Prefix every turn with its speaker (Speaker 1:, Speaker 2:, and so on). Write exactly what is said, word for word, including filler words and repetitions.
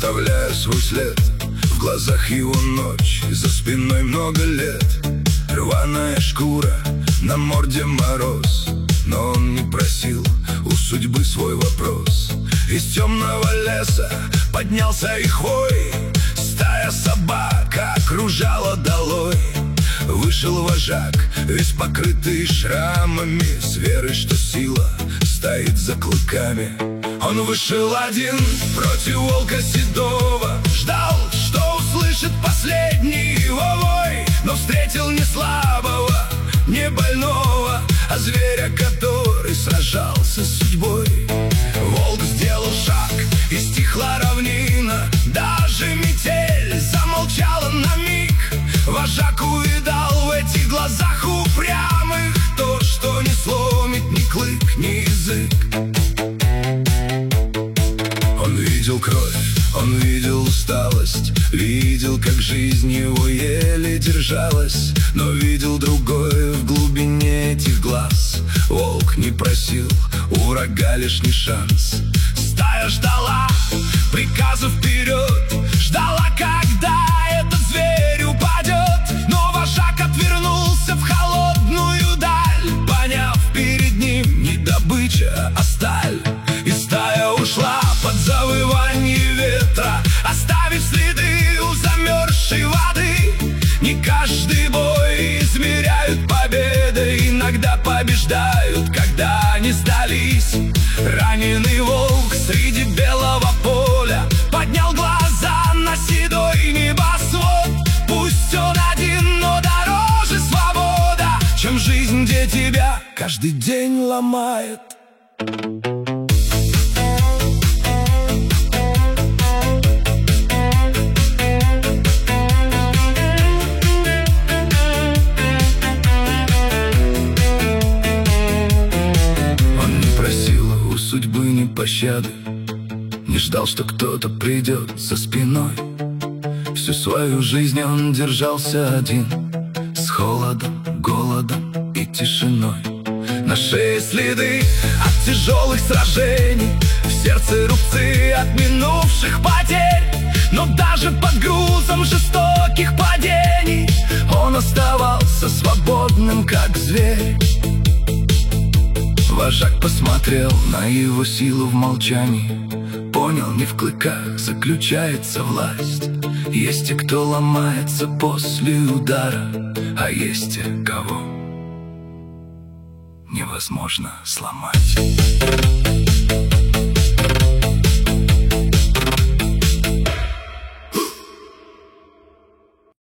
Speaker 1: оставляя свой след. В глазах его ночь, за спиной много лет. Рваная шкура, на морде мороз. Но он не просил у судьбы свой вопрос. Из темного леса поднялся и хвой. Стая собак окружала долой. Вышел вожак, весь покрытый шрамами, с верой, что сила стоит за клыками. Он вышел один против волка седого. Ждал, что услышит последний его вой. Но встретил не слабого, не больного, а зверя, который сражался с судьбой. Волк сделал шаг, и стихла равнина. Даже метель замолчала на миг. Вожак увидал в этих глазах упрямых то, что не сломит ни клык, ни язык. Он видел кровь, он видел усталость, видел, как жизнь его еле держалась. Но видел другое в глубине этих глаз. Волк не просил у врага лишний шанс. Стая ждала приказа вперед, ждала, когда этот зверь упадет. Но вожак отвернулся в холодную даль, поняв, перед ним не добыча, а сталь. И стая ушла под завывание ветра, оставив следы у замерзшей воды. Не каждый бой измеряют победой, иногда побеждают, когда они сдались. Раненый волк среди белого поля поднял глаза на седой небосвод. Пусть он один, но дороже свобода, чем жизнь, где тебя каждый день ломает. Судьбы ни пощады, не ждал, что кто-то придет за спиной. Всю свою жизнь он держался один, с холодом, голодом и тишиной. На шее следы от тяжелых сражений, в сердце рубцы от минувших потерь. Но даже под грузом жестоких падений он оставался свободным, как зверь. Вожак посмотрел на его силу в молчании, понял, не в клыках заключается власть. Есть те, кто ломается после удара, а есть те, кого невозможно сломать.